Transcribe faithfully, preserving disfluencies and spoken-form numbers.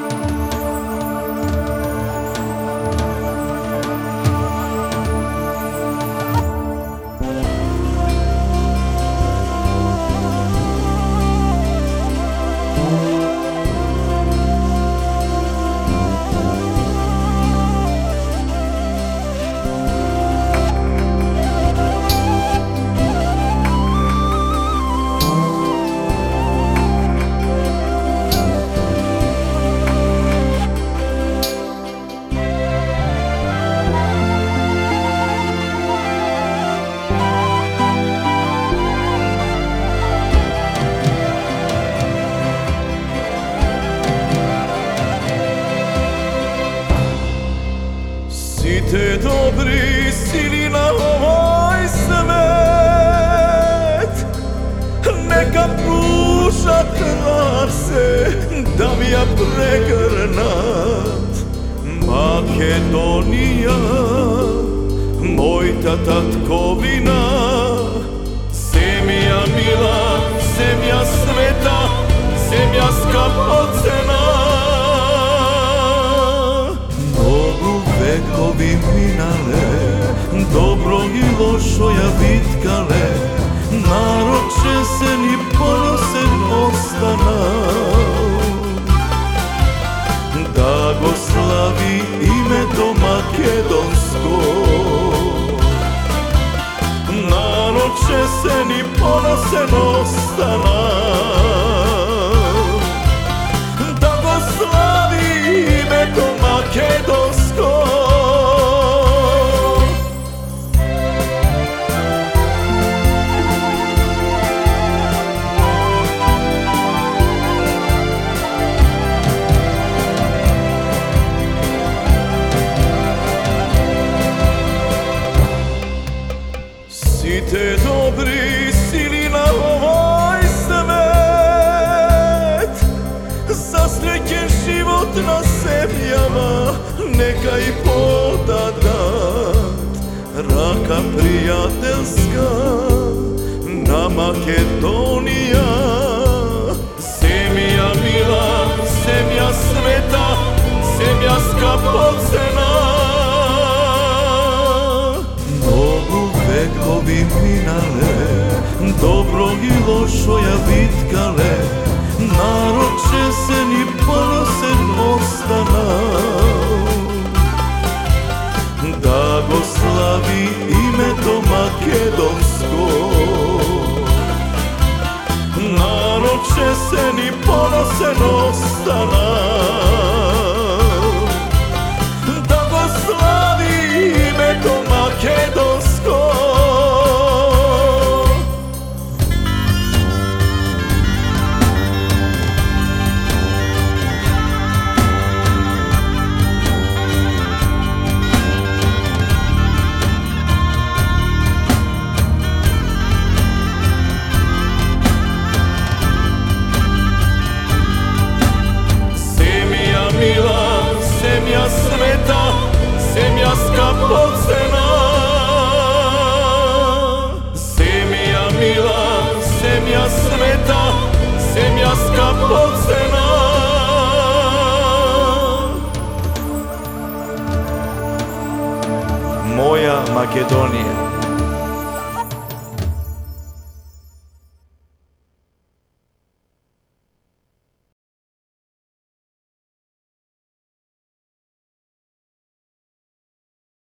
Site dobri sili na ovaj svet, neka pruža trase da mi ja pregrnat. Makedonija, moj tatkovina, zemlja mila, zemlja sveta, zemlja skapocena. Vekovi minale, dobro i lošo ja vitkale, narod česen i ponosen ostana. Da go slavi ime to makedonsko, narod česen i ponosen ostana. Da go slavi ime to makedonsko. Site dobri sili na ovaj svet, za srećen život na zemljama neka i poda dat. Raka prijateljska na Makedonija, zemlja mila, zemlja sveta, zemlja skapocena. Vekovi minale, dobro i lošo ja vitkale, narod česen i ponosen ostana. Da go slavi ime to makedonsko, narod česen i ponosen ostana. Da go slavi ime to makedonsko. Zemlja sveta, zemlja skapocena. Zemlja mila, zemlja sveta, zemlja skapocena. Moja Makedonija.